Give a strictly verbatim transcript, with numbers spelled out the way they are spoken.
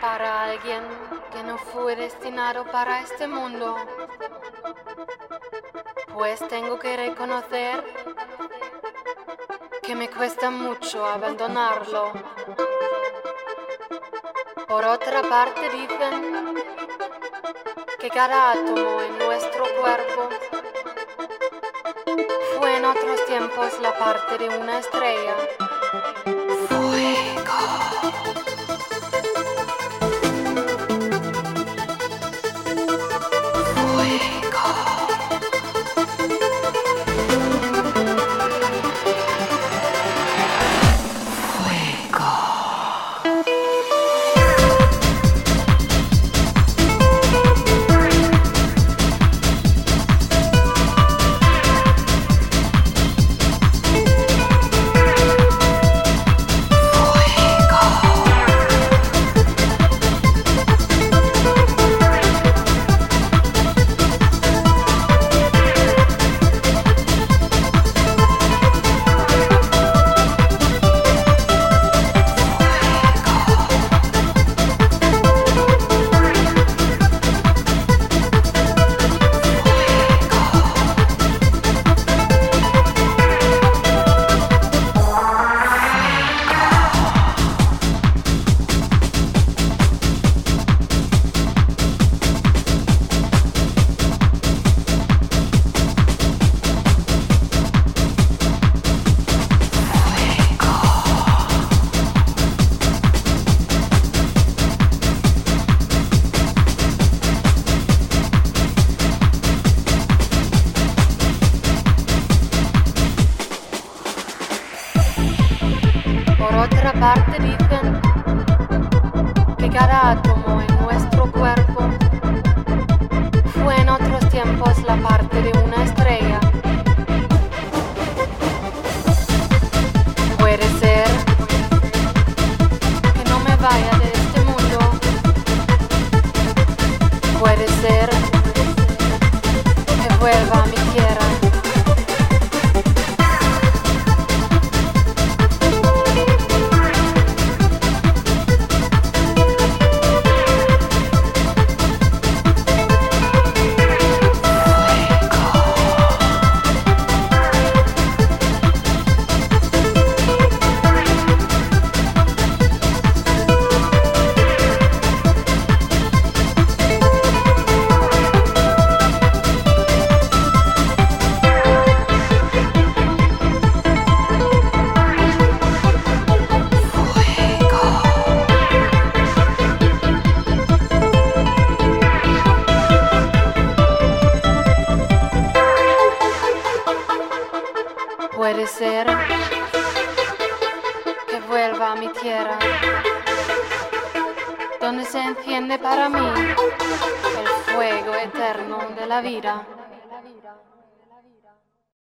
para alguien que no fue destinado para este mundo, pues tengo que reconocer que me cuesta mucho abandonarlo. Por otra parte dicen que cada átomo en nuestro cuerpo fue en otros tiempos la parte de una estrella. Fuego. Por otra parte dicen que cada átomo en nuestro cuerpo fue en otros tiempos la parte de una estrella. Puede ser que no me vaya de este mundo. Puede ser que vuelva a mi tierra. Puede ser que vuelva a mi tierra, donde se enciende para mí el fuego eterno de la vida.